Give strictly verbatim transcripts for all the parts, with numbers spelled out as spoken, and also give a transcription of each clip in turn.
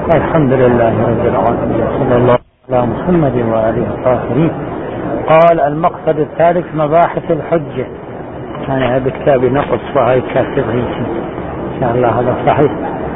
الحمد لله رب العالمين، صلى الله على محمد وآله الطاهرين. قال المقصد الثالث مباحث الحجة. أنا هذا كتابي نقص وهي كاتبه إن شاء الله هذا صحيح.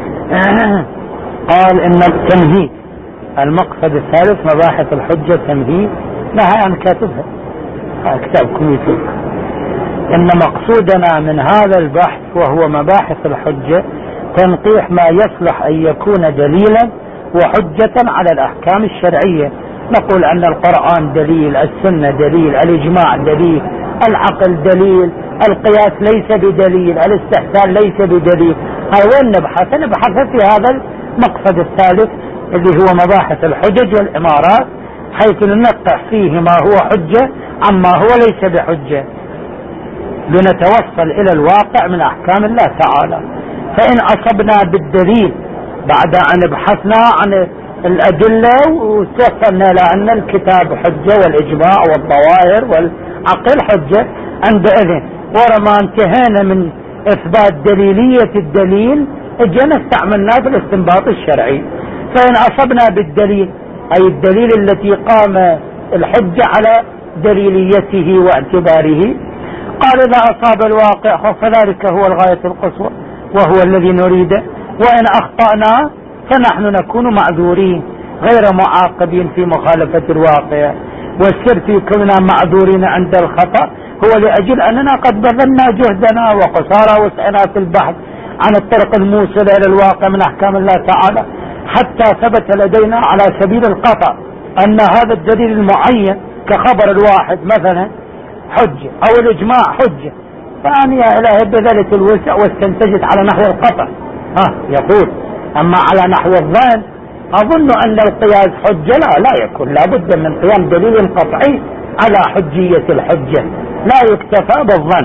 قال إن التمهيد المقصد الثالث مباحث الحجة تمهيد لها أنا كاتبها كتابكم يتوب. إن مقصودنا من هذا البحث وهو مباحث الحجة تنقيح ما يصلح أن يكون دليلا وحجة على الأحكام الشرعية. نقول أن القرآن دليل، السنة دليل، الإجماع دليل، العقل دليل، القياس ليس بدليل، الاستحسان ليس بدليل. هاي وين نبحث؟ نبحث في هذا المقصد الثالث اللي هو مباحث الحجج والإمارات، حيث ننقح فيه ما هو حجة عما هو ليس بحجة لنتوصل إلى الواقع من أحكام الله تعالى. فإن أصبنا بالدليل بعد أن بحثنا عن الأدلة وتوصلنا لأن الكتاب حجة والإجماع والظواهر والعقل حجة، عندئذ ورما انتهينا من إثبات دليلية الدليل اجينا استعملناه في الاستنباط الشرعي. فإن أصبنا بالدليل أي الدليل التي قام الحجة على دليليته واعتباره، قال إذا أصاب الواقع فذلك هو الغاية القصوى وهو الذي نريده. وإن أخطأنا فنحن نكون معذورين غير معاقبين في مخالفة الواقع. والسر في كوننا معذورين عند الخطأ هو لأجل أننا قد بذلنا جهدنا وقصارى وسعنا في البحث عن الطرق الموصلة إلى الواقع من أحكام الله تعالى، حتى ثبت لدينا على سبيل القطع أن هذا الدليل المعين كخبر الواحد مثلا حجة أو الإجماع حجة، فأنا يا إلهي بذلك الوسع واستنتجت على نحو القطع. ها يقول أما على نحو الظن أظن أن القياس حجة، لا لا يكون، لا بد من قيام دليل قطعي على حجية الحجة، لا يكتفى بالظن.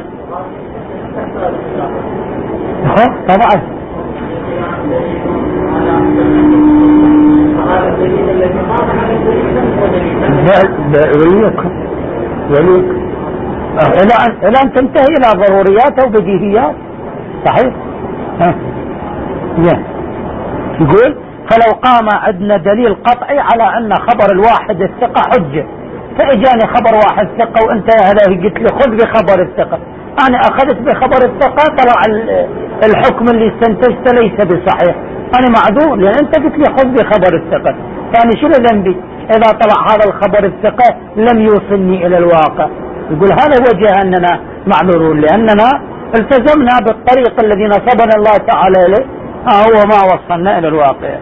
طبعا وليكن وليكن إلى أن تنتهي إلى ضروريات أو بديهيات. صحيح. ها يقول فلو قام عندنا دليل قطعي على أن خبر الواحد الثقة حجة، فإجاني خبر واحد ثقة وأنت يا هلاهي قلت لي خذ بخبر الثقة، أنا أخذت بخبر الثقة طلع الحكم اللي استنتجته ليس بصحيح، أنا معذور لأن أنت قلت لي خذ بخبر الثقة، فأنا شنو ذنبي إذا طلع هذا الخبر الثقة لم يوصلني إلى الواقع؟ يقول هذا وجه أننا معذورون لأننا التزمنا بالطريق الذي نصبنا الله تعالى إليه هو ما وصلنا إلى الواقع.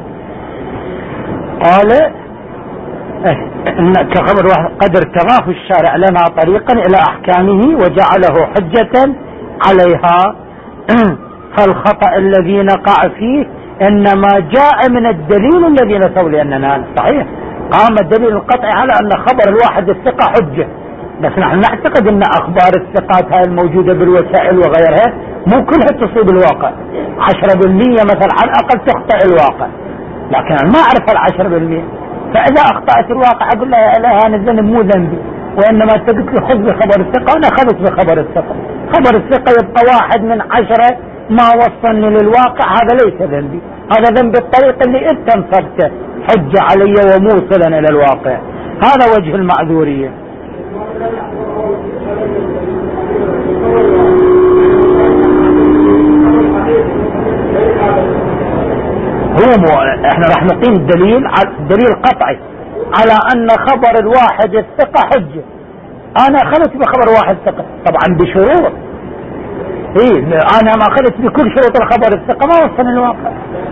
قال إن كخبر واحد قد ارتضاه الشارع لنا طريقا إلى أحكامه وجعله حجة عليها، فالخطأ الذي نقع فيه إنما جاء من الدليل الذي نصب لأننا صحيح قام الدليل القطعي على أن خبر الواحد الثقة حجة، بس نحن نعتقد أن أخبار الثقات هاي الموجودة بالوسائل وغيرها مو كلها تصيب الواقع، عشرة بالمية مثلا على الأقل تخطئ الواقع، لكن أنا ما أعرف العشرة بالمية، فإذا أخطأت الواقع أقول لها يا إلهي أنا الذنب مو ذنبي، وإنما تقول لي خذ بخبر الثقة وأنا أخذت بخبر الثقة، خبر الثقة يبقى واحد من عشرة ما وصلني للواقع، هذا ليس ذنبي، هذا ذنب الطريق اللي أنت انصبته حجة علي وموصلا إلى الواقع. هذا وجه المعذورية. هو مو احنا راح نقيم دليل دليل قطعي على ان خبر الواحد الثقة حجة، انا اخذت بخبر واحد ثقة طبعا بشروط، ايه انا ما اخذت بكل شروط الخبر الثقة ما وصل الواقع.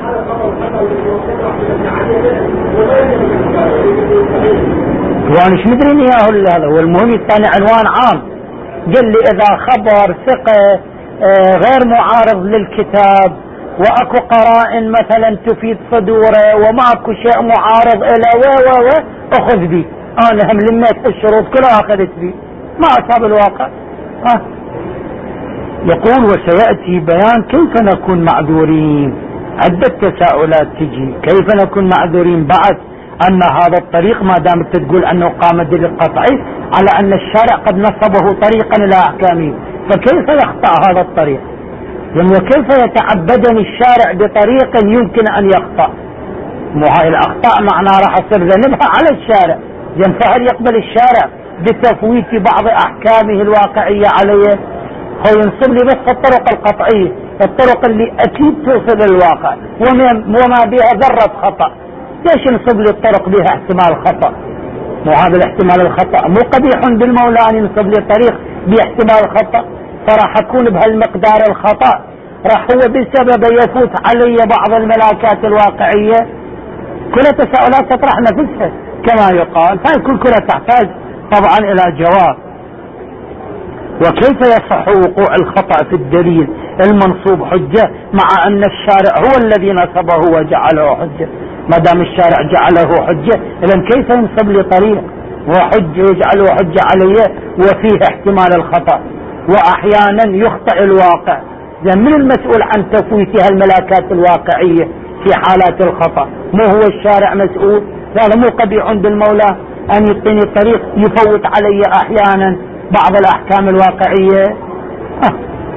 وانا مش مدري اياه هذا هو المهم. الثاني عنوان عام قال لي اذا خبر ثقة غير معارض للكتاب واكو قرائن مثلا تفيد صدوره وماكو شيء معارض الى و و و اخذ بي، انا هم لميت الشروط كلها اخذت بي ما اصاب الواقع. ها يقول وسيأتي بيان كيف نكون معذورين. عدة تساؤلات تجي كيف نكون معذورين بعد ان هذا الطريق ما دام تقول انه قام دليل قطعي على ان الشارع قد نصبه طريقا الى احكامه، فكيف يخطأ هذا الطريق؟ يعني وكيف يتعبدني الشارع بطريق يمكن ان يخطأ؟ مو هاي الأخطاء معناها راح أصير ذنبها على الشارع، زين فهل يقبل الشارع بتفويت بعض أحكامه الواقعية عليه؟ هو ينصب لي بس الطرق القطعية، الطرق اللي أكيد توصل للواقع وما بها ذرة خطأ. ليش ينصب لي الطرق بها احتمال خطأ؟ مو هذا الاحتمال الخطأ مو قبيح بالمولى أن ينصب لي طريق باحتمال خطأ، فراح أكون بهالمقدار الخطأ راح هو بسبب يفوت علي بعض الملاكات الواقعية. كلها تساؤلات تطرح نفسها كما يقال، فهي كل كلها تحتاج طبعا إلى جواب. وكيف يصح وقوع الخطأ في الدليل المنصوب حجة مع أن الشارع هو الذي نصبه وجعله حجة؟ ما دام الشارع جعله حجة إذن كيف ينصب لي طريق وحجة يجعله حجة علي وفيه احتمال الخطأ وأحيانا يخطئ الواقع؟ لأن من المسؤول عن تفويتها الملاكات الواقعية في حالات الخطأ؟ مو هو الشارع مسؤول؟ هذا مو قبيح بالمولى أن يعطيني طريق يفوت علي أحيانا بعض الأحكام الواقعية؟ أه.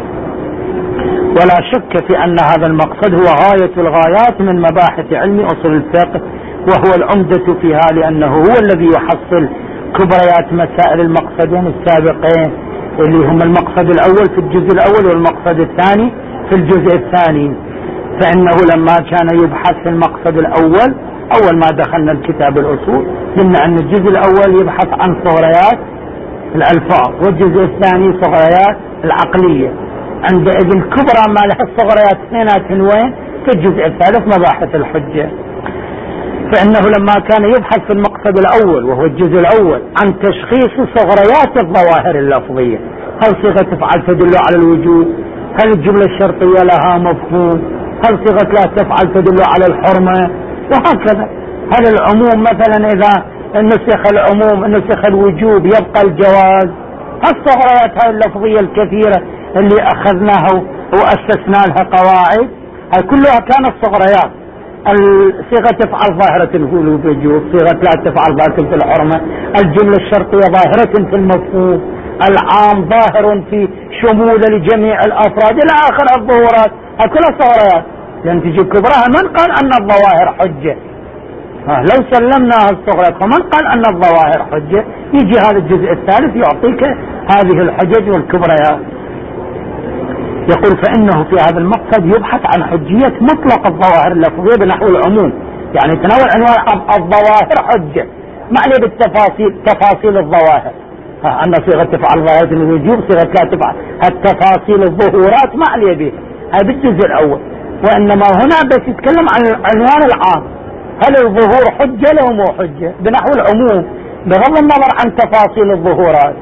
ولا شك في أن هذا المقصد هو غاية الغايات من مباحث علم أصول الفقه، وهو العمدة فيها، لأنه هو الذي يحصل كبريات مسائل المقصدين السابقين اللي هم المقصد الأول في الجزء الأول والمقصد الثاني في الجزء الثاني. فإنه لما كان يبحث في المقصد الأول أول ما دخلنا الكتاب الأصول قلنا أن الجزء الأول يبحث عن صغريات الألفاظ، والجزء الثاني صغريات العقلية. عندئذ كبرى ما لها الصغريات اثنينات وين؟ في الجزء الثالث مباحث الحجة. فإنه لما كان يبحث في المقصد الأول وهو الجزء الأول عن تشخيص صغريات الظواهر اللفظية، هل صيغة تفعل تدل على الوجوب؟ هل الجملة الشرطية لها مفهوم؟ هل صيغة لا تفعل تدل على الحرمة؟ وهكذا. هل العموم مثلا إذا نسخ العموم نسخ الوجوب يبقى الجواز؟ هالصغريات هاي اللفظية الكثيرة اللي أخذناها وأسسنا لها قواعد هاي كلها كانت صغريات. الصيغة تفعل ظاهرة في الوجوب، صيغة لا تفعل ظاهرة في الحرمة، الجملة الشرطية ظاهرة في المفهوم، العام ظاهر في شمول لجميع الأفراد إلى آخر الظهورات. هاي كلها صغريات. لأن تجي كبرها من قال أن الظواهر حجة؟ لو سلمناها الصغريات فمن قال أن الظواهر حجة؟ يجي هذا الجزء الثالث يعطيك هذه الحجج والكبريات. يقول فإنه في هذا المقصد يبحث عن حجية مطلق الظواهر اللفظية بنحو العموم، يعني تناول عنوان الظواهر حجة ما عليه بالتفاصيل تفاصيل الظواهر. أن صيغة تفعل ظاهرة الوجوب، صيغة لا تفعل، التفاصيل الظهورات ما عليه بها، هذا بالجزء الأول. وإنما هنا بس يتكلم عن العنوان العام، هل الظهور حجة لو مو حجة بنحو العموم بغض النظر عن تفاصيل الظهورات.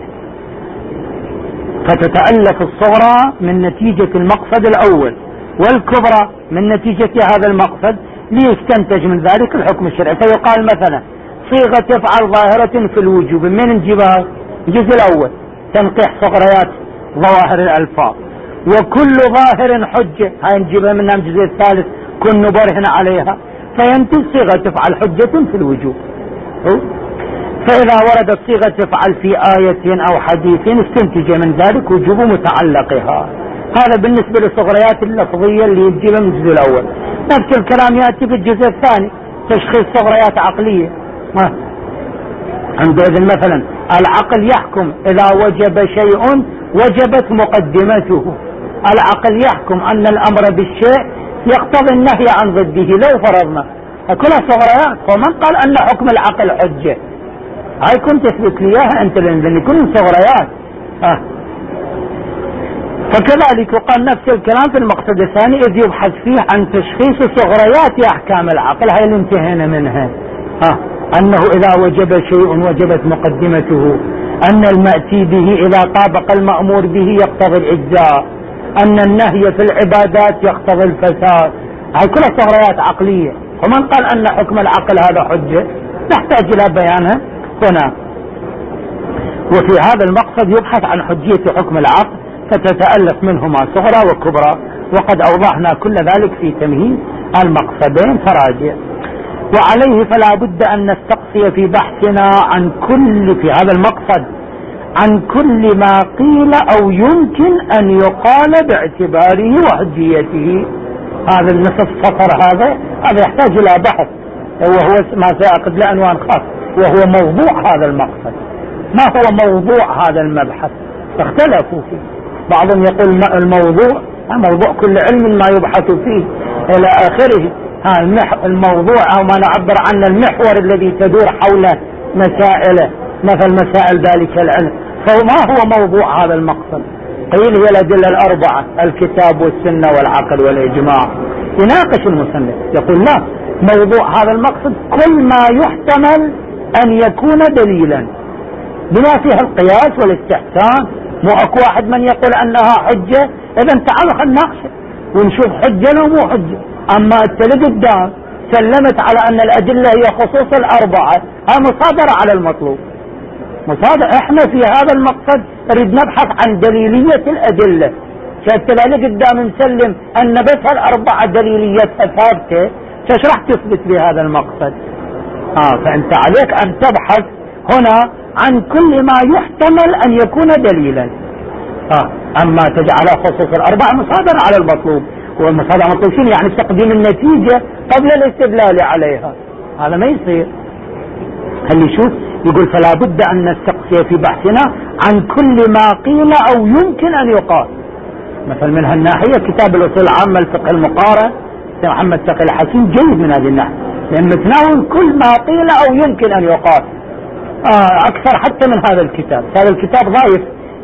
فتتألف الصغرى من نتيجة المقصد الأول والكبرى من نتيجة هذا المقصد ليستنتج من ذلك الحكم الشرعي. فيقال مثلا صيغة تفعل ظاهرة في الوجوب من انجبها الجزء الأول تنقيح صغريات ظواهر الألفاظ، وكل ظاهر حجة هاي نجيبها منها الجزء الثالث كن نبرهن عليها، فينتج صيغة تفعل حجة في الوجوب. فإذا وردت صيغة تفعل في آية أو حديث استنتج من ذلك وجوب متعلقها. هذا بالنسبة للصغريات اللفظية اللي يجيبها من الجزء الأول. نفس الكلام يأتي في الجزء الثاني تشخيص صغريات عقلية. عندئذ مثلا العقل يحكم إذا وجب شيء وجبت مقدمته. العقل يحكم أن الأمر بالشيء يقتضي النهي عن ضده لو فرضنا. كلها صغريات. ومن قال أن حكم العقل حجة؟ هاي كنت تثبت لي اياها انت لان كلهم صغريات. آه. فكذلك يقال نفس الكلام في المقصد الثاني اذ يبحث فيه عن تشخيص صغريات احكام العقل، هاي اللي انتهينا منها. آه. انه اذا وجب شيء وجبت مقدمته، ان المأتي به اذا طابق المأمور به يقتضي الاجزاء، ان النهي في العبادات يقتضي الفساد. هاي كلها صغريات عقلية. ومن قال ان حكم العقل هذا حجة؟ نحتاج الى بيانها هنا. وفي هذا المقصد يبحث عن حجية حكم العقل فتتألف منهما صغرى وكبرى، وقد أوضحنا كل ذلك في تمهيد المقصدين فراجع. وعليه فلا بد أن نستقصي في بحثنا عن كل في هذا المقصد عن كل ما قيل أو يمكن أن يقال باعتباره وحجيته. هذا النصف سطر هذا هذا يحتاج إلى بحث وهو ما سيأخذ له عنوان خاص، وهو موضوع هذا المقصد. ما هو موضوع هذا المبحث؟ اختلفوا فيه. بعضهم يقول الموضوع موضوع كل علم ما يبحث فيه إلى آخره. ها الموضوع أو ما نعبر عنه المحور الذي تدور حول مسائله، مثل مسائل ذلك العلم. فما هو موضوع هذا المقصد؟ قيل هي الأدلة الأربعة: الكتاب والسنة والعقل والإجماع. يناقش المصنف يقول لا، موضوع هذا المقصد كل ما يحتمل أن يكون دليلا بما فيه القياس والاستحسان. مو اكو واحد من يقول انها حجة، اذا تعالوا خلينا نناقشه ونشوف حجة لو مو حجة. اما انت لقدام سلمت على ان الادلة هي خصوص الاربعة، هاي مصادرة على المطلوب. مصادرة. احنا في هذا المقصد نريد نبحث عن دليلية الادلة. شفت لا لقدام نسلم ان بس الاربعة دليليتها ثابتة، ايش راح تثبت بهذا المقصد؟ اه فانت عليك ان تبحث هنا عن كل ما يحتمل ان يكون دليلا. اه اما تجعل خصوص الاربع مصادر على المطلوب، والمصادر مطلوب شنو؟ يعني تقديم النتيجة قبل الاستدلال عليها. هذا ما يصير. خلي شوف يقول: فلا بد ان نستقصي في بحثنا عن كل ما قيل او يمكن ان يقال. مثل من هالناحية كتاب الاصول العامة الفقه المقارن محمد تقي الحكيم جيد من هذه الناحية، لأن متناول كل ما قيل او يمكن ان يقال. آه اكثر حتى من هذا الكتاب. هذا الكتاب ضايف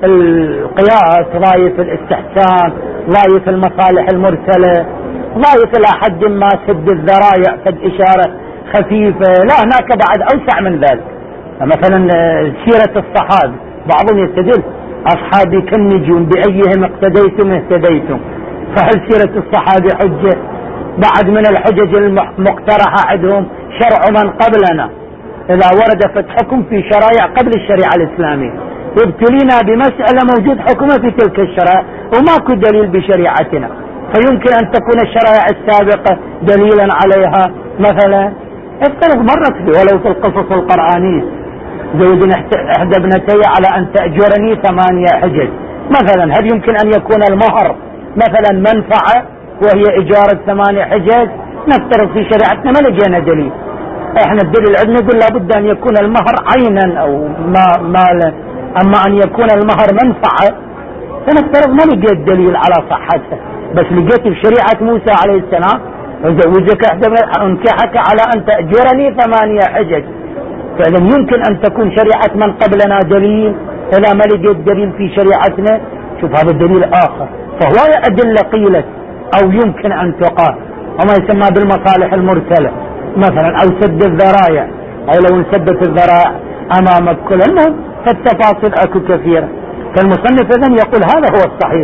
القياس، ضايف الاستحسان، ضايف المصالح المرسلة، ضايف الى حد ما سد الذرائع، سد اشارة خفيفة. لا، هناك بعد اوسع من ذلك. مثلا سيرة الصحابة، بعضهم يستدل: اصحابي كالنجوم بايهم اقتديتم اهتديتم. فهل سيرة الصحابة حجة؟ بعد من الحجج المقترحة عندهم شرع من قبلنا، إذا ورد فتحكم في شرائع قبل الشريعة الإسلامية، ابتلينا بمسألة موجود حكمها في تلك الشرائع وماكو دليل بشريعتنا، فيمكن أن تكون الشرائع السابقة دليلا عليها. مثلا افترض مرت لي ولو في القصص القرآنية: زوج إحدى ابنتي على أن تأجرني ثمانية حجج. مثلا هل يمكن أن يكون المهر مثلا منفعة وهي إجارة ثمانية حجج؟ نفترض في شريعتنا ما لقينا دليل. احنا الدليل عندنا يقول لابد ان يكون المهر عينا او ما مالا، اما ان يكون المهر منفعة فنفترض ما لقيت دليل على صحتها، بس لقيت في شريعة موسى عليه السلام: وزوجك انكحك على ان تأجرني ثمانية حجج. فإذا يمكن ان تكون شريعة من قبلنا دليل اذا ما لقيت دليل في شريعتنا. شوف هذا الدليل اخر. فهو أدلة قيلت او يمكن ان تقال، وما يسمى بالمصالح المرسلة مثلا، او سد الذرائع، او لو انسدت الذرائع امامك. كل المهم فالتفاصيل اكو كثيرة. فالمصنف اذن يقول هذا هو الصحيح،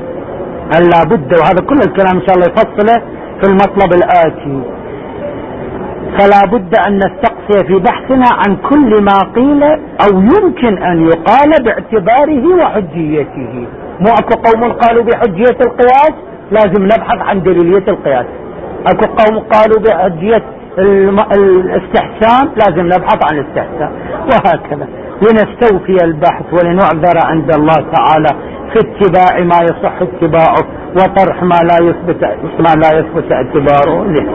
ان لا بد، وهذا كل الكلام ان شاء الله يفصله في المطلب الاتي: فلا بد ان نستقصي في بحثنا عن كل ما قيل او يمكن ان يقال باعتباره وحجيته. مو اكو قوم قالوا بحجية القياس، لازم نبحث عن دليلية القياس. اكو قوم قالوا بحجية الاستحسان، لازم نبحث عن الاستحسان، وهكذا لنستوفي البحث ولنعذر عند الله تعالى في اتباع ما يصح اتباعه وطرح ما لا يثبت ما لا يثبت اتباعه له.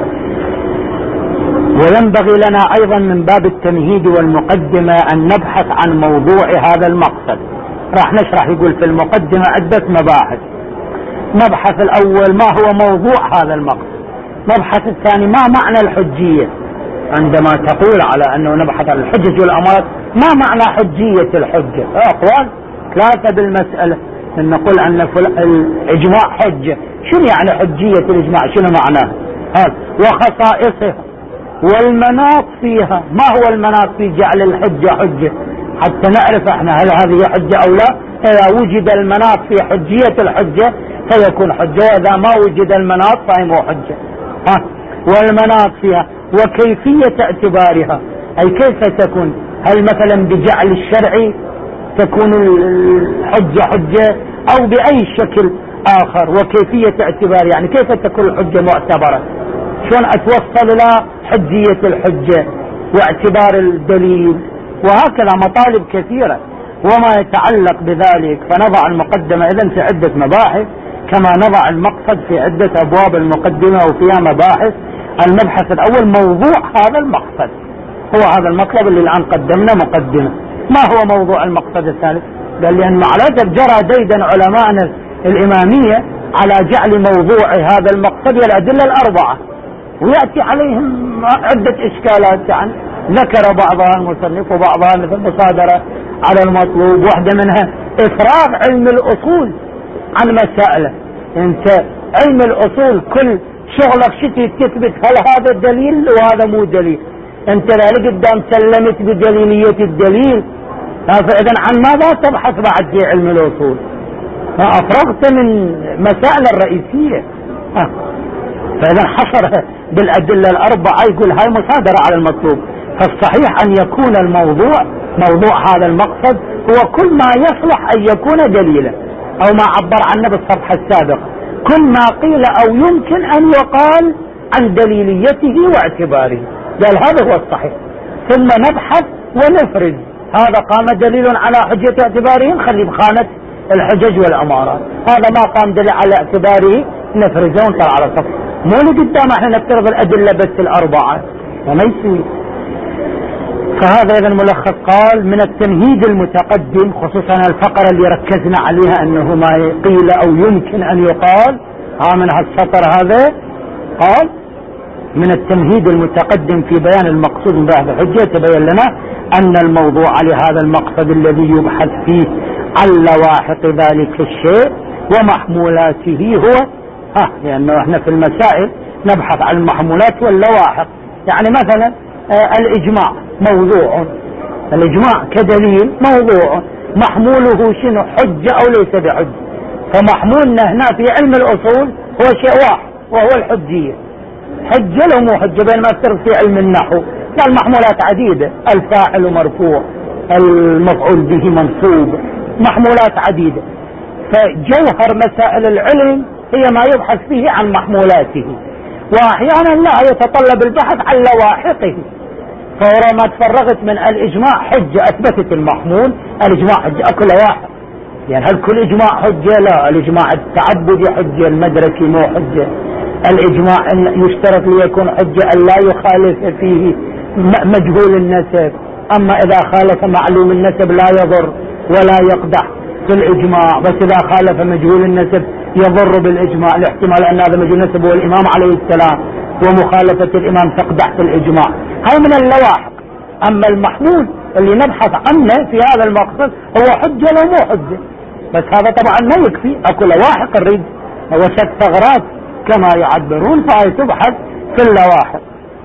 وينبغي لنا ايضا من باب التمهيد والمقدمة ان نبحث عن موضوع هذا المقصد. راح نشرح، يقول في المقدمة عدة مباحث. مبحث الاول: ما هو موضوع هذا المقصد؟ مبحث الثاني: ما معنى الحجية؟ عندما تقول على انه نبحث عن الحجج والامارات، ما معنى حجية الحجة؟ اقوال ثلاثة بالمسألة. ان نقول ان الاجماع حجة، شنو يعني حجية الاجماع؟ شنو معناه؟ هذا وخصائصها والمناط فيها. ما هو المناط في جعل الحجة حجة حتى نعرف احنا هل هذه حجة او لا؟ اذا وجد المناط في حجية الحجة فيكون حجة، واذا ما وجد المناط فهي مو حجة. ها والمناط فيها وكيفية اعتبارها، اي كيف تكون؟ هل مثلا بجعل الشرع تكون الحجة حجة او باي شكل اخر؟ وكيفية اعتبار يعني كيف تكون الحجة معتبرة؟ شلون اتوصل الى حجية الحجة واعتبار الدليل؟ وهكذا مطالب كثيرة وما يتعلق بذلك. فنضع المقدمة اذن في عدة مباحث، كما نضع المقصد في عدة ابواب المقدمة وفيها مباحث المبحث الأول موضوع هذا المقصد، هو هذا المطلب اللي الآن قدمنا مقدمة. ما هو موضوع المقصد الثالث؟ قال لأن معلاتك جرى ديدا علماءنا الإمامية على جعل موضوع هذا المقصد الأدلة الأربعة، ويأتي عليهم عدة إشكالات، يعني ذكر بعضها المصنف وبعضها مثل مصادرة على المطلوب، واحدة منها إفراغ علم الأصول عن مسائله. انت علم الأصول كل شغلك شتي تثبت هل هذا دليل وهذا مو دليل، انت لا قدام سلمت بدليلية الدليل، فإذا عن ماذا تبحث بعد في علم الأصول؟ فأفرغت من مسائل الرئيسية. فإذا حصر بالأدلة الأربعة، يقول هاي مصادرة على المطلوب. فالصحيح أن يكون الموضوع موضوع هذا المقصد هو كل ما يصلح أن يكون دليلا، أو ما عبر عنه بالصفحة السابقة، كل ما قيل أو يمكن أن يقال عن دليليته واعتباره. قال هذا هو الصحيح، ثم نبحث ونفرز هذا قام دليل على حجة اعتباره نخلي بخانة الحجج والأمارات، هذا ما قام دليل على اعتباره نفرزه ونطلع على صف. مو اللي قدام احنا نفترض الأدلة بس الأربعة، وما يصير. فهذا إذا ملخص قال من التمهيد المتقدم، خصوصا الفقرة اللي ركزنا عليها أنه ما قيل أو يمكن أن يقال، ها من هالسطر هذا قال من التمهيد المتقدم في بيان المقصود من بحث الحجة تبين لنا أن الموضوع لهذا المقصد الذي يبحث فيه عن لواحق ذلك الشيء ومحمولاته هو ها، لأنه احنا في المسائل نبحث عن المحمولات واللواحق. يعني مثلا آه الإجماع موضوع، الإجماع كدليل موضوع، محموله شنو؟ حجة أو ليس بحجة. فمحمولنا هنا في علم الأصول هو شيء واحد وهو الحجية، حجة لو مو حجة، بينما افترض في علم النحو قال محمولات عديدة، الفاعل مرفوع، المفعول به منصوب، محمولات عديدة. فجوهر مسائل العلم هي ما يبحث فيه عن محمولاته، واحيانا لا يتطلب البحث عن لواحقه. فورا ما تفرغت من الإجماع حجة أثبتت المحمول، الإجماع حجة أكو لواحق. يعني هل كل إجماع حجة؟ لا، الإجماع التعبدي حجة، المدركي مو حجة. الإجماع يشترط ليكون حجة أن لا يخالف فيه مجهول النسب، أما إذا خالف معلوم النسب لا يضر ولا يقدح في الإجماع، بس إذا خالف مجهول النسب يضر بالإجماع، لاحتمال أن هذا مجهول النسب هو الإمام عليه السلام، ومخالفة الإمام تقدح في الإجماع. هاي من اللواحق. أما المحمول اللي نبحث عنه في هذا المقصد هو حجة لو مو حجة، بس هذا طبعا ما يكفي، أكو لواحق الرد وشت ثغرات كما يعبرون، فهي تبحث في اللواحق.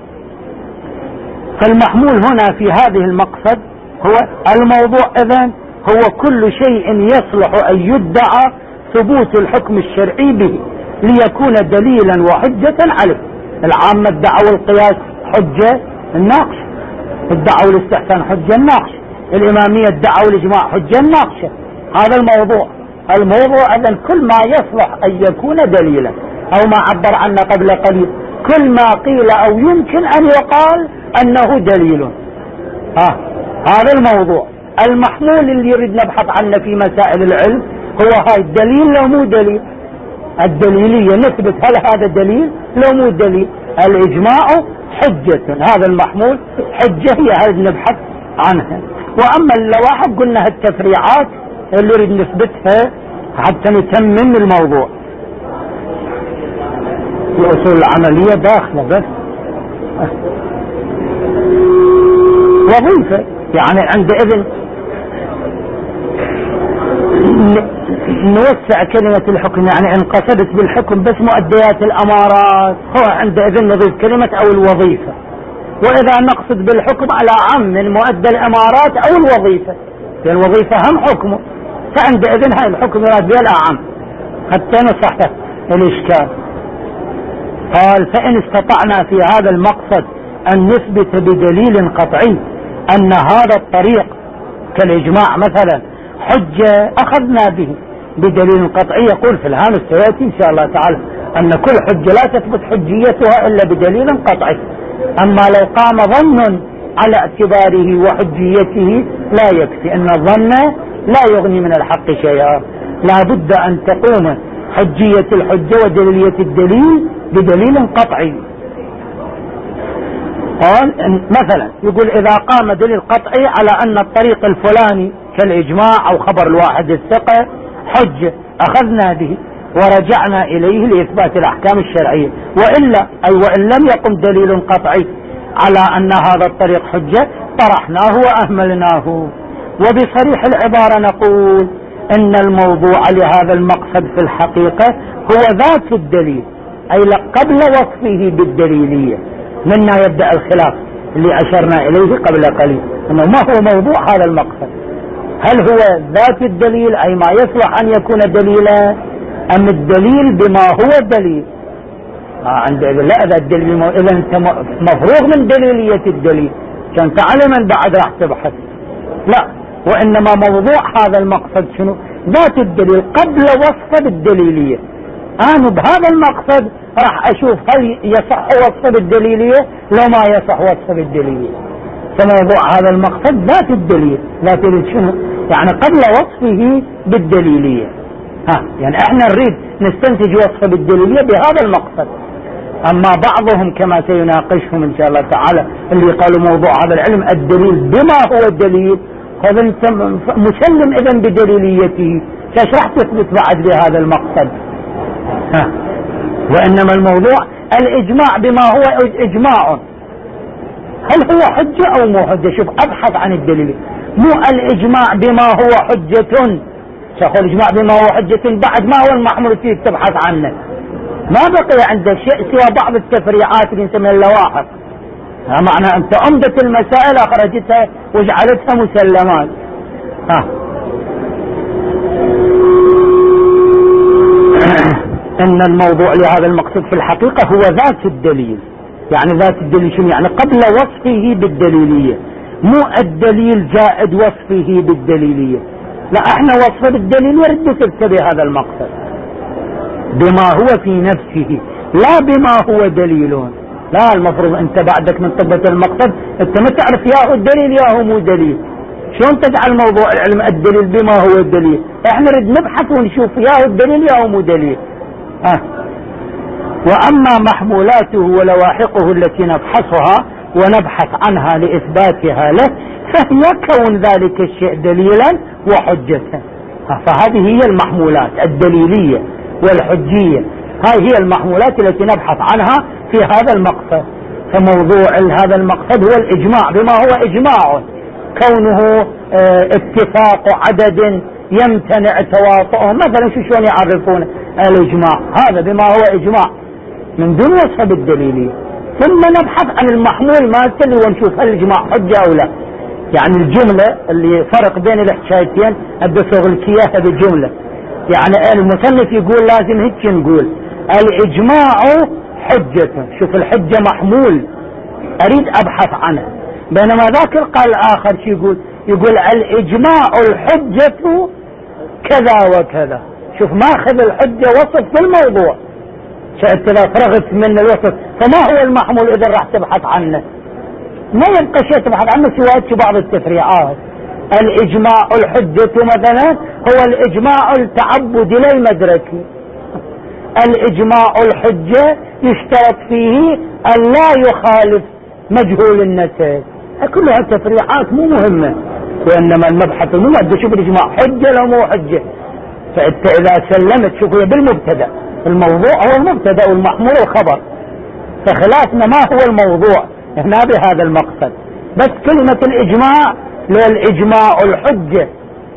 فالمحمول هنا في هذه المقصد هو الموضوع. إذن هو كل شيء يصلح أن يدعى ثبوت الحكم الشرعي به ليكون دليلا وحجة عليه. العامة ادعوا القياس حجة الناقش، ادعوا الاستحسان حجة الناقش، الإمامية ادعوا الإجماع حجة الناقشة. هذا الموضوع. الموضوع إذن كل ما يصلح أن يكون دليلا، أو ما عبر عنه قبل قليل كل ما قيل أو يمكن أن يقال أنه دليل. ها هذا الموضوع. المحمول اللي يريد نبحث عنه في مسائل العلم هو هاي الدليل لو مو دليل، الدليلية نثبت هل هذا دليل لو مو دليل. الإجماع حجة، هذا المحمول حجة هي هاي نبحث عنها. وأما اللواحق قلنا التفريعات اللي يريد نثبتها حتى نتمم الموضوع. الأصول العملية داخلة بس وظيفة، يعني عندئذ نوسع كلمة الحكم، يعني إن قصدت بالحكم بس مؤديات الأمارات هو عندئذ نضيف كلمة أو الوظيفة، وإذا نقصد بالحكم على عام من مؤدى الأمارات أو الوظيفة، لأن الوظيفة هم حكمه، فعندئذ هاي الحكم يراد بها الأعم حتى نصحح الإشكال. قال فإن استطعنا في هذا المقصد أن نثبت بدليل قطعي أن هذا الطريق كالإجماع مثلا حجة أخذنا به بدليل قطعي. يقول في الهامش سيأتي إن شاء الله تعالى أن كل حجة لا تثبت حجيتها إلا بدليل قطعي. أما لو قام ظن على اعتباره وحجيته لا يكفي، أن الظن لا يغني من الحق شيئا، لا بد أن تقوم حجية الحجة ودليلية الدليل بدليل قطعي. قال إن مثلا يقول إذا قام دليل قطعي على أن الطريق الفلاني كالإجماع أو خبر الواحد الثقة حجة أخذنا به ورجعنا إليه لإثبات الأحكام الشرعية، وإلا أي وإن لم يقم دليل قطعي على أن هذا الطريق حجة طرحناه وأهملناه. وبصريح العبارة نقول إن الموضوع لهذا المقصد في الحقيقة هو ذات الدليل، أي قبل وصفه بالدليلية. منا يبدأ الخلاف اللي أشرنا إليه قبل قليل، أنه ما هو موضوع هذا المقصد، هل هو ذات الدليل أي ما يصلح أن يكون دليلا، أم الدليل بما هو دليل؟ آه عند لا إذا الدليل إذا أنت مفروغ من دليلية الدليل كان تعلما بعد راح تبحث، لا، وإنما موضوع هذا المقصد شنو؟ ذات الدليل قبل وصف بالدليلية. أنا بهذا المقصد راح أشوف هل يصح وصف بالدليلية لو ما يصح وصف بالدليلية. فموضوع هذا المقصد ذات الدليل، ذات الدليل شنو؟ يعني قبل وصفه بالدليلية. ها يعني احنا نريد نستنتج وصف بالدليلية بهذا المقصد. اما بعضهم كما سيناقشهم ان شاء الله تعالى اللي قالوا موضوع هذا العلم الدليل بما هو الدليل، هذا انت مسلم اذا بدليليته، ايش راح تثبت بعد بهذا المقصد؟ ها وانما الموضوع الاجماع بما هو اجماع، هل هو حجة او مو حجة؟ شوف ابحث عن الدليل، مو الاجماع بما هو حجة، شاخذ الاجماع بما هو حجة بعد ما هو المحمول فيه تبحث عنه، ما بقي عنده شيء سوى بعض التفريعات اللي نسميها اللواحق. معنى انت عمدة المسائل اخرجتها وجعلتها مسلمات. ها ان الموضوع لهذا المقصود في الحقيقة هو ذات الدليل. يعني ذات الدليل شنو؟ يعني قبل وصفه بالدليلية، مو الدليل زائد وصفه بالدليلية، لا احنا وصف بالدليل يرد تبتدي هذا المقصد بما هو في نفسه لا بما هو دليل. لا المفروض انت بعدك من طبة المقصد انت ما تعرف يا هو الدليل يا هو مو دليل، شلون تجعل موضوع العلم الدليل بما هو الدليل؟ احنا نريد نبحث ونشوف يا هو الدليل يا هو مو دليل. اه واما محمولاته ولواحقه التي نبحثها ونبحث عنها لإثباتها له فهي كون ذلك الشيء دليلا وحجة. فهذه هي المحمولات الدليلية والحجية، هاي هي المحمولات التي نبحث عنها في هذا المقصد. فموضوع هذا المقصد هو الإجماع بما هو إجماع، كونه اه اتفاق عدد يمتنع تواطؤه، مثلا شو شلون يعرفون الإجماع؟ هذا بما هو إجماع من دون وصف بالدليلية. ثم نبحث عن المحمول مالته ونشوف هل الإجماع حجة أو لا. يعني الجملة اللي فرق بين الحكايتين أدسوغ الكياهة بالجملة، يعني المصنف يقول لازم هيك نقول الإجماع حجة، شوف الحجة محمول أريد أبحث عنه، بينما ذاك القال الآخر شو يقول؟ يقول الإجماع الحجة كذا وكذا. شوف ماخذ الحجة وصف في الموضوع، شأنت لا فرغت من الوصف، فما هو المحمول إذا راح تبحث عنه؟ ما يبقى شيء تبحث عنه سوى بعض التفريعات. الإجماع الحجة مثلا هو الإجماع التعبدي للمدركي، الإجماع الحجة يشترط فيه أن لا يخالف مجهول النسب. كلها تفريعات مو مهمة، وإنما المبحث المهم شوف الإجماع حجة لو مو حجة. فأنت إذا سلمت شوف بالمبتدأ، الموضوع هو المبتدأ والمحمول الخبر، فخلافنا ما هو الموضوع هنا بهذا المقصد. بس كلمة الإجماع للإجماع الحجة،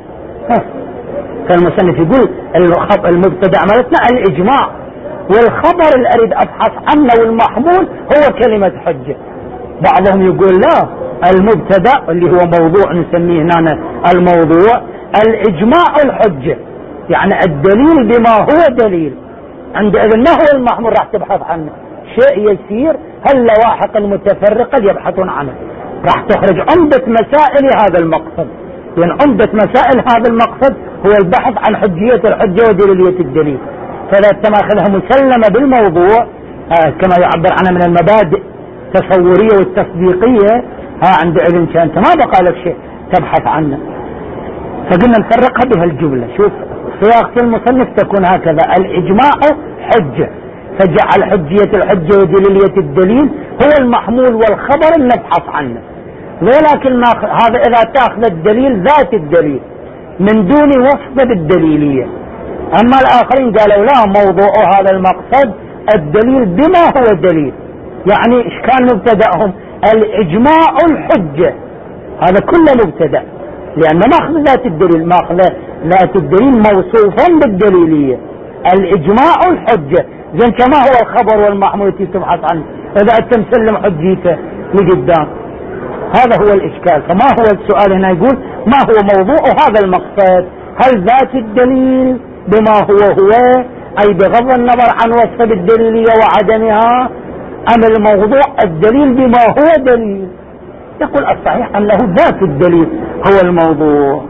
فالمصنف يقول المبتدأ مالتنا الإجماع، والخبر اللي أريد أبحث عنه والمحمول هو كلمة حجة. بعضهم يقول لا، المبتدأ اللي هو موضوع نسميه هنا الموضوع الإجماع الحجة، يعني الدليل بما هو دليل، عندئذ ما هو المحمول راح تبحث عنه، شيء يسير. هل لواحق المتفرقة يبحثون عنه، راح تخرج عمدة مسائل هذا المقصد، لأن عمدة مسائل هذا المقصد هو البحث عن حجية الحجة ودليلية الدليل. فلا تماخذها مسلمة بالموضوع آه كما يعبر عنها من المبادئ التصورية والتصديقية، ها عندئذ انت ما بقى لك شيء تبحث عنه. فقلنا نفرقها بها الجملة. شوف صياغة المصنف تكون هكذا: الإجماع حجة، فجعل حجية الحجة ودليلية الدليل هو المحمول والخبر اللي نبحث عنه. ولكن هذا إذا تأخذ الدليل ذات الدليل من دون وصف بالدليلية. أما الآخرين قالوا لا، موضوع هذا المقصد الدليل بما هو دليل. يعني إيش كان مبتدأهم؟ الإجماع الحجة، هذا كله مبتدأ، لأن ماخذ ذات الدليل، ماخذ ذات الدليل موصوفا بالدليلية. الإجماع الحجة، زين كما هو الخبر والمحمول التي تبحث عنه إذا أنت مسلم حجيته لقدام. هذا هو الإشكال. فما هو السؤال هنا؟ يقول ما هو موضوع هذا المقصد؟ هل ذات الدليل بما هو هو، أي بغض النظر عن وصف بالدليلية وعدمها، أم الموضوع الدليل بما هو دليل؟ يقول الصحيح أنه ذات الدليل هو الموضوع.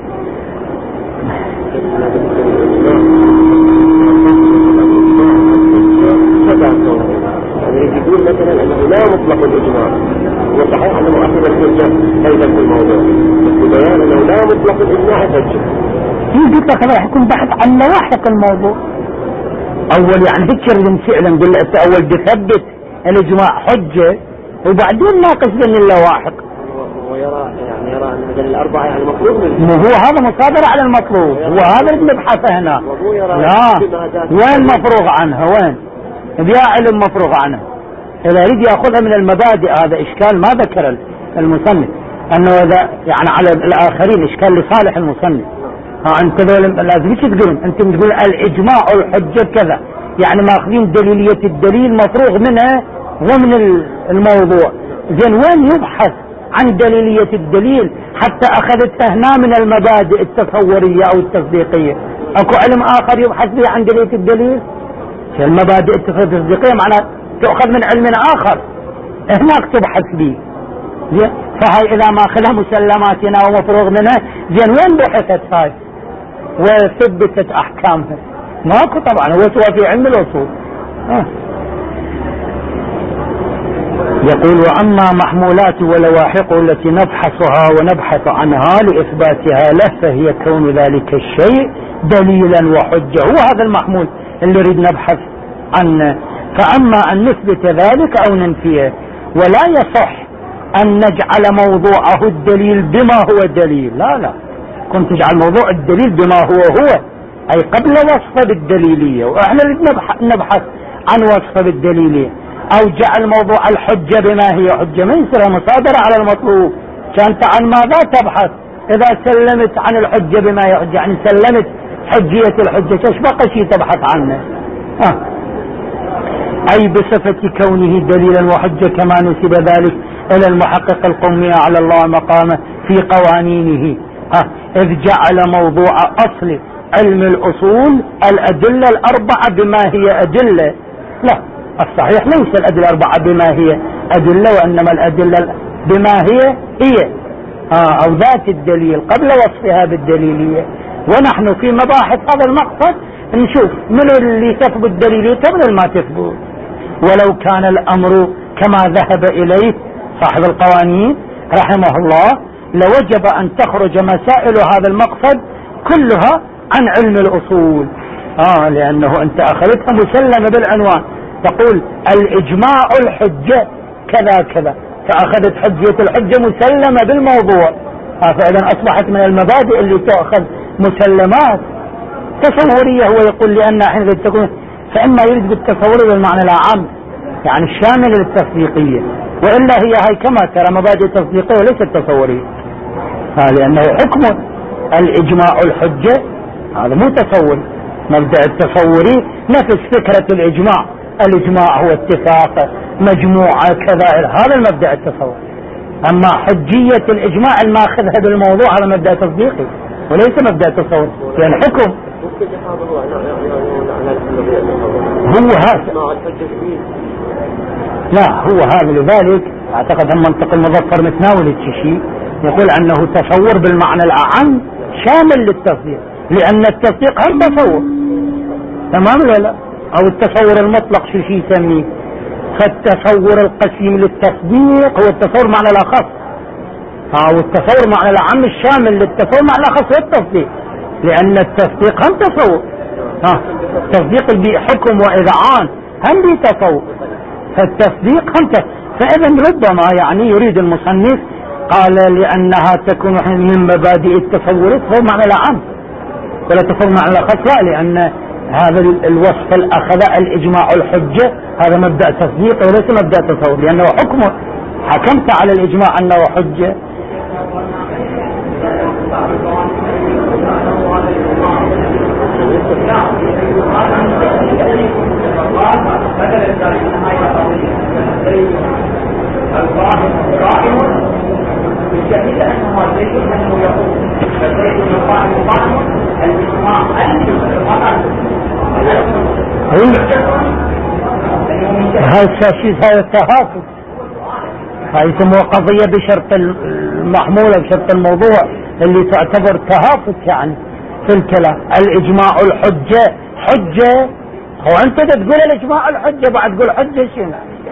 يعني يقول مثلا أنه لا مطلق الإجماع، وصحيح أنه أخذ الحجة أيضا في الموضوع، ببيان أنه لا مطلق الإجماع حجة. يجب لك يكون بحث عن لواحق الموضوع أول، يعني هيك فعلا نقول له أنت أول بثبت الإجماع حجة وبعدين ناقش بين اللواحق. ويرى يعني يرى أن مثل الأربعة يعني مطلوب منه. مو هو هذا مصادرة على المطلوب، هو هذا اللي نبحثه هنا. لا، وين مفروغ عنها؟ وين بيا علم مفروغ عنها؟ إذا يريد يأخذها من المبادئ هذا إشكال ما ذكر المصنف، أنه إذا يعني على الآخرين إشكال لصالح المصنف. ها أنت لازم ايش تقولون؟ أنتم تقول الإجماع الحجة كذا، يعني ماخذين دليلية الدليل مفروغ منها ومن الموضوع. زين وين يبحث عن دليلية الدليل حتى أخذتها هنا من المبادئ التصورية أو التصديقية؟ أكو علم آخر يبحث به عن دليلية الدليل؟ المبادئ التصديقية معناها تأخذ من علم آخر، هناك تبحث به. فهي إذا ما أخذها مسلماتنا ومفروغ منها، زين وين بحثت هاي وثبتت أحكامها؟ ماكو طبعا، هو سوى في علم الأصول. آه. يقول وأما محمولات ولواحقه التي نبحثها ونبحث عنها لإثباتها له، فهي كون ذلك الشيء دليلا وحجة، هو هذا المحمول اللي نريد نبحث عنه. فأما أن نثبت ذلك أو ننفيه، ولا يصح أن نجعل موضوعه الدليل بما هو دليل. لا لا، كنت تجعل موضوع الدليل بما هو هو، أي قبل وصف بالدليلية، وإحنا نبحث عن وصف بالدليلية. أو جعل موضوع الحجة بما هي حجة، ما يصير مصادرة على المطلوب. كانت عن ماذا تبحث؟ إذا سلمت عن الحجة بما هي حجة، يعني سلمت حجية الحجة، ايش بقى شيء تبحث عنه؟ آه. أي بصفة كونه دليلا وحجة، كما نسب ذلك إلى المحقق القومي على الله مقامه في قوانينه، آه. إذ جعل موضوع أصل علم الأصول الأدلة الأربعة بما هي أدلة. لا، الصحيح ليس الأدلة الأربعة بما هي أدلة، وإنما الأدلة بما هي هي آه أو ذات الدليل قبل وصفها بالدليلية. ونحن في مباحث هذا المقصد نشوف من اللي تثبت دليليته ومن ما تثبت. ولو كان الأمر كما ذهب إليه صاحب القوانين رحمه الله، لوجب أن تخرج مسائل هذا المقصد كلها عن علم الأصول، آه لأنه أنت أخذتها مسلمة بالعنوان، تقول الإجماع الحجة كذا كذا، فأخذت حجية الحجة مسلمة بالموضوع، آه فإذا أصبحت من المبادئ اللي تأخذ مسلمات تصورية. هو يقول لأن حين تكون، فإما يريد بالتصورية بالمعنى العام يعني الشامل للتصديقية، وإلا هي هاي كما ترى مبادئ تصديقية وليست تصورية، آه لأنه حكم الإجماع الحجة هذا مو تصور. مبدأ التصوري نفس فكرة الإجماع، الإجماع هو اتفاق مجموعة كذا، هذا المبدأ التصوري. أما حجية الإجماع الماخذها بالموضوع هذا مبدأ تصديقي وليس مبدأ تصوري، لأن يعني حكم هو هذا. لا هو هذا، لذلك أعتقد أن منطق المظفر متناول الشيء، يقول أنه تصور بالمعنى الأعم شامل للتصديق، لأن التصديق هم تصور، تمام ولا لا؟ أو التصور المطلق شو شيء يسميه، فالتصور القسيم للتصديق هو التصور معنى الأخص، أو التصور معنى العام الشامل للتصور معنى الأخص والتصديق، لأن التصديق هم تصور. ها تصديق بحكم وإذعان هم بتصور، فالتصديق هم تصديق. فإذا ربما يعني يريد المصنف قال لأنها تكون من مبادئ التصور تصور معنى العام ولا تصور معنى الخاص، لأن هذا الوصف الأخذ الإجماع الحجة هذا مبدأ تصديق وليس مبدأ تصور، لأنه حكمه حكمت على الإجماع أنه حجة. بالجميل أنه زيد أنه يقول فزيد يقال مقام الإجماع هذا الشيء هذا التهافت، هاي يسموها قضية بشرط المحمولة بشرط الموضوع اللي تعتبر تهافت يعني في الكلام. الإجماع الحجة حجة، هو أنت تقول الإجماع الحجة بعد تقول حجة شنو؟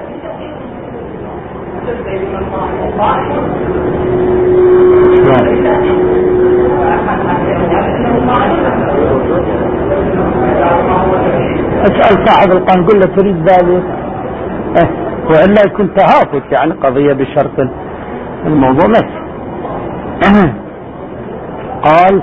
اسأل صاحب القانون قل له تريد ذلك اه وإلا يكون تهافت يعني قضية بشرط الموضوع نفسه. قال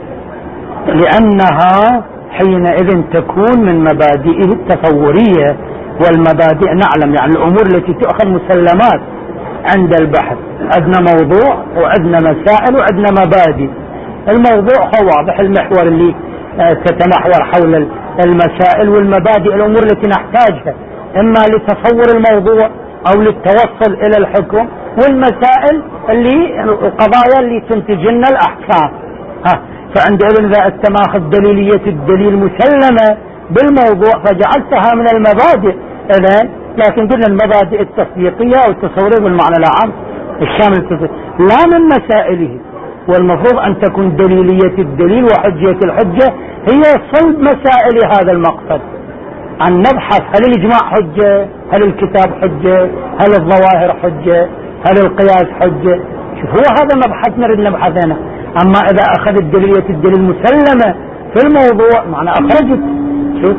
لأنها حينئذ تكون من مبادئه التصورية، والمبادئ نعلم يعني الأمور التي تؤخذ مسلمات عند البحث، عندنا موضوع وعندنا مسائل وعندنا مبادئ. الموضوع هو واضح المحور اللي تتمحور حول المسائل، والمبادئ الأمور التي نحتاجها إما لتصور الموضوع أو للتوصل إلى الحكم، والمسائل اللي القضايا اللي تنتج لنا الأحكام. ها فعندئذ إذا التماخذ دليلية الدليل مسلمة بالموضوع فجعلتها من المبادئ إذن، لكن قلنا المبادئ التصديقية أو التصورية بالمعنى العام الشامل التصديق لا من مسائله. والمفروض أن تكون دليلية الدليل وحجية الحجة هي صلب مسائل هذا المقصد، أن نبحث هل الإجماع حجة، هل الكتاب حجة، هل الظواهر حجة، هل القياس حجة. شوف هو هذا مبحث نريد نبحثنا. أما إذا أخذت دليلية الدليل مسلمة في الموضوع معنى أخرجت. شوف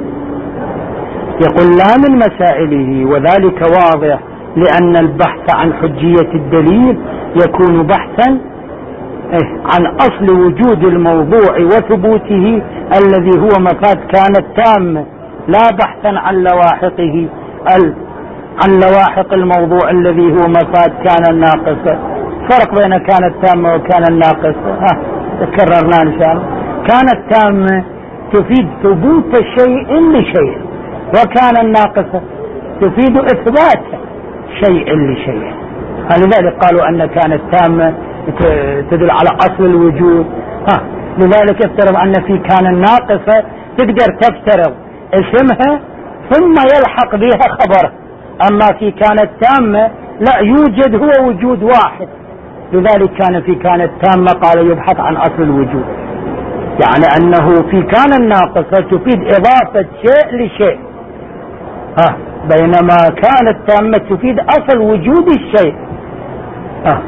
يقول لا من مسائله، وذلك واضح لأن البحث عن حجية الدليل يكون بحثا عن أصل وجود الموضوع وثبوته الذي هو مفاد كانت تامة، لا بحثا عن لواحقه عن لواحق الموضوع الذي هو مفاد كان ناقصة. فرق بين كانت تامة وكان الناقصة ها تكررنا إن شاء الله. كانت تامة تفيد ثبوت شيء لشيء، وكان الناقصة تفيد إثبات شيء لشيء. لذلك قالوا أن كانت تامة تدل على أصل الوجود. ها لذلك افترض أن في كان الناقصة تقدر تفترض اسمها ثم يلحق بها خبر، أما في كانت تامة لا يوجد هو وجود واحد. لذلك كان في كانت تامة قال يبحث عن أصل الوجود، يعني أنه في كان الناقصة تفيد إضافة شيء لشيء، ها بينما كانت تامة تفيد أصل وجود الشيء. ها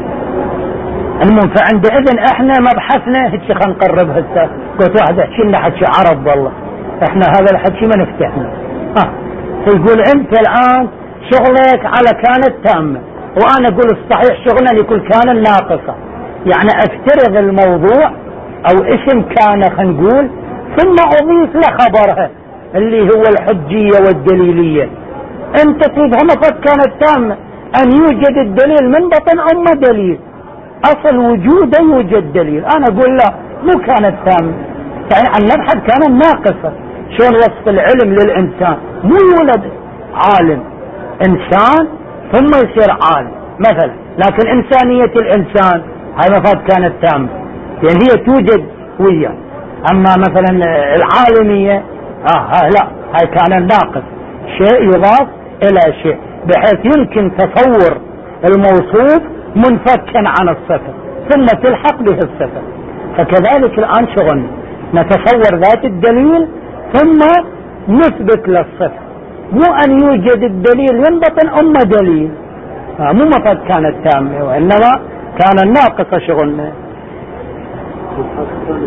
المهم فعندئذ احنا مبحثنا هيك خلينا نقرب هسه. قلت واحد احكي لنا حكي عرب والله احنا هذا الحكي ما نفتحنا. ها فيقول انت الان شغلك على كانت تامة، وانا اقول الصحيح شغلنا يكون كان الناقصة، يعني افترض الموضوع او اسم كان خلينا نقول ثم اضيف لخبرها اللي هو الحجية والدليلية. انت تريدها مفاد كانت تامة ان يوجد الدليل من بطن ام دليل، اصل وجوده يوجد دليل. انا اقول لا مو كانت تامة، يعني ان نبحث كان الناقصة. شلون وصف العلم للانسان؟ مو يولد عالم، انسان ثم يصير عالم مثلا، لكن انسانية الانسان هاي مفاد كانت تامة يعني هي توجد وياه. اما مثلا العالمية اه ها لا هاي كان الناقص، شيء يضاف الى شيء بحيث يمكن تصور الموصوف منفكا عن الصفة ثم تلحق به الصفة. فكذلك الآن شغلنا نتصور ذات الدليل ثم نثبت للصفة، مو أن يوجد الدليل من بطن أم دليل. آه مو مفاد كانت تامة، وإنما كان الناقصة شغلنا.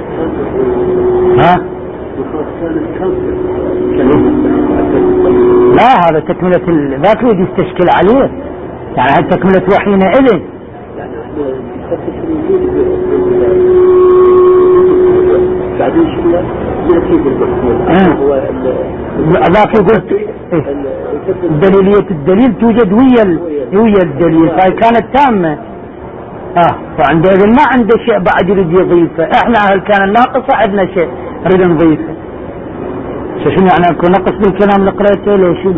ها لا هذا تكملة ذاك اللي يستشكل عليه، يعني هل تكملة وحينئذ بعدين شفنا يركيب البحث هو ذاك يقول دليلية الدليل توجد ويا ويا الدليل، فهي كانت تامة. اه فعندئذ ما عنده شيء بعد يريد يضيفه. احنا هل كان ناقص عندنا شيء نريد نضيفه. شنو يعني اكو نقص بالكلام اللي قرأته لو شو؟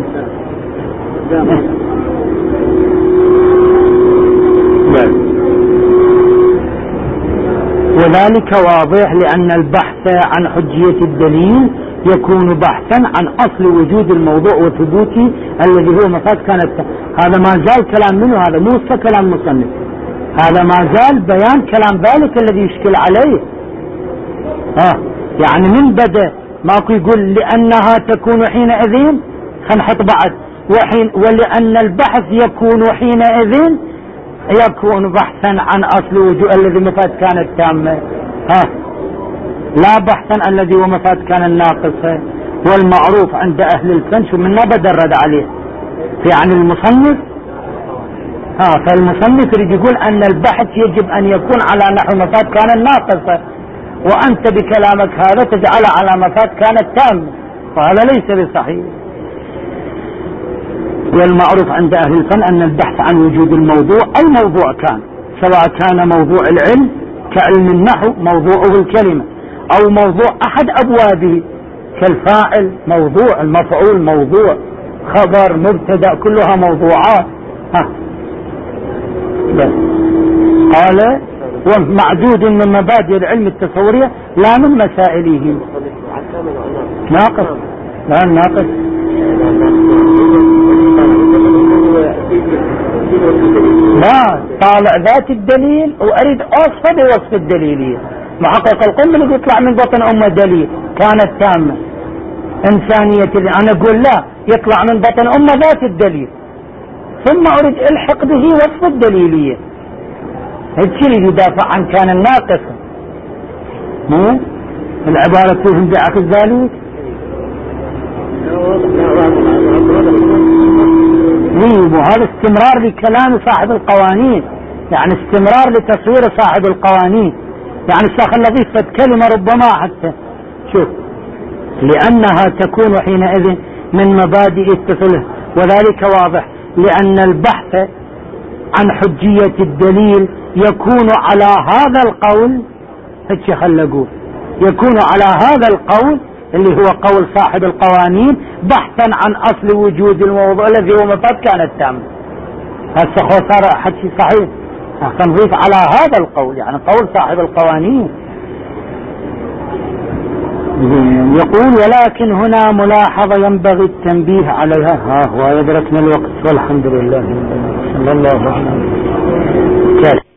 وذلك واضح لأن البحث عن حجية الدليل يكون بحثا عن أصل وجود الموضوع وثبوته الذي هو مفاد كانت. هذا ما زال كلام منه، هذا مو كلام مصنف، هذا ما زال بيان كلام ذلك الذي يشكل عليه. اه يعني من بدأ ماكو يقول لأنها تكون حينئذ خنحط بعد وحين ولأن البحث يكون حينئذ يكون بحثا عن أصل وجود الذي مفاد كانت تامة، ها لا بحثا الذي ومفاد كان الناقصة. والمعروف عند أهل الفن شو منا بدأ الرد عليه يعني المصنف. ها فالمصنف يريد يقول أن البحث يجب أن يكون على نحو مفاد كان الناقصة، وأنت بكلامك هذا تجعل على مفاد كانت تامة، وهذا ليس بصحيح. والمعروف عند أهل الفن أن البحث عن وجود الموضوع أي موضوع كان، سواء كان موضوع العلم كعلم النحو موضوعه الكلمة، أو موضوع أحد أبوابه كالفاعل موضوع، المفعول موضوع، خبر، مبتدأ، كلها موضوعات. ها بس. قال ومعدود من مبادئ العلم التصورية لا من مسائله. ناقص لا ناقص لا طالع ذات الدليل وأريد أوصف بوصف الدليلية. محقق القنبلي يطلع من بطن أمه دليل كانت تامة إنسانية، أنا أقول لا يطلع من بطن أمه ذات الدليل، ثم أريد ألحق به وصف الدليلية. هالشيء يدافع عن كان الناقصة، مو العبارة تفهم بعكس ذلك. وهذا استمرار لكلام صاحب القوانين، يعني استمرار لتصوير صاحب القوانين. يعني الشيخ النظيف كلمة ربما حتى شوف لأنها تكون حينئذ من مبادئ التصوير، وذلك واضح لأن البحث عن حجية الدليل يكون على هذا القول. هيك خلنا نقول يكون على هذا القول اللي هو قول صاحب القوانين بحثا عن أصل وجود الموضوع الذي هو مفاد كانت تامة. هسه صار حكي صحيح، نضيف على هذا القول يعني قول صاحب القوانين. يقول ولكن هنا ملاحظة ينبغي التنبيه عليها. ها هو يدركنا الوقت والحمد لله صلى الله عليه وسلم.